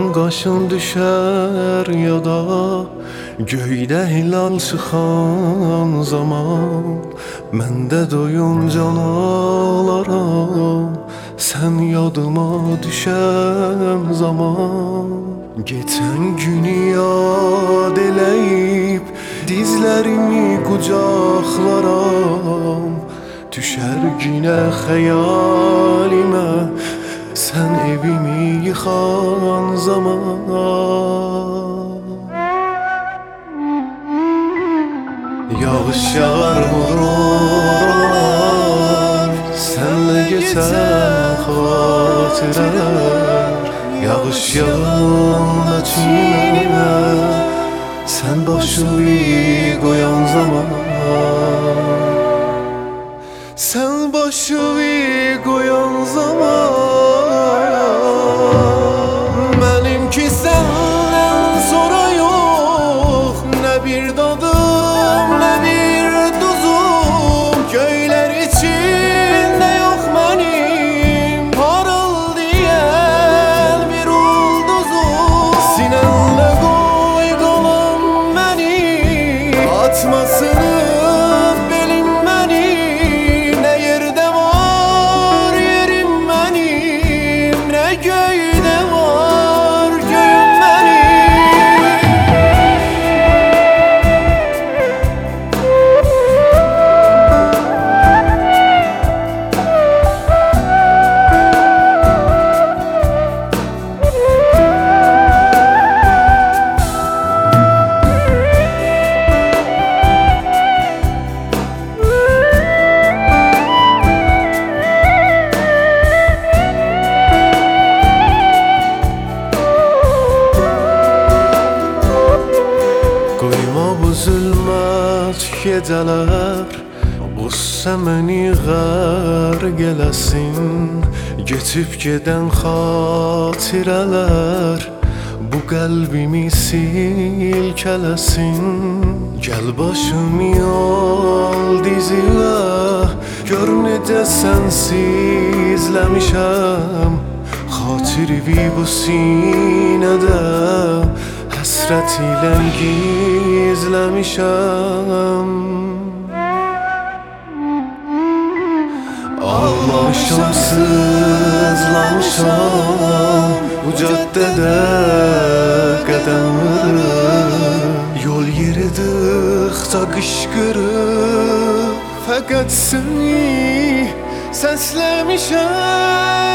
qaşın düşər ya da göydə hilal çıxan zaman məndə doyuncan alaram sən yadıma düşən zaman. Geçən günü yad eləyib dizlərimi qucaqlaram düşər günə xəyalimə sən evimi yıxan zaman. Yağış yağar vurur senle geçen hatıralar. Yağış yağanda çiğneme sen başını koyan zaman. Sen başını koyan zaman. Benimki senden sonra yok ne bir dadım ne bir tuzum. Köyler içinde yok benim parıldayan bir ulduzum. Sinenle koy kalan beni atmasını belim beni. Ne yerde var yerim benim ne köyde var köyüm benim. Qoyma bu zülmət gecələr qüssə məni qərq eləsin. Geçib gedən xatirələr bu qəlbimi silkələsin. Gəl başımı al dizimə gör necə sənsizləmişəm. Xatirimi bu sinədə həsrət ilə gizləmişəm. Ağlamışam, sızlamışam bu caddədə qədəm vurur. Yol yeridıqca qışqırıb fəqət səni səsləmişəm.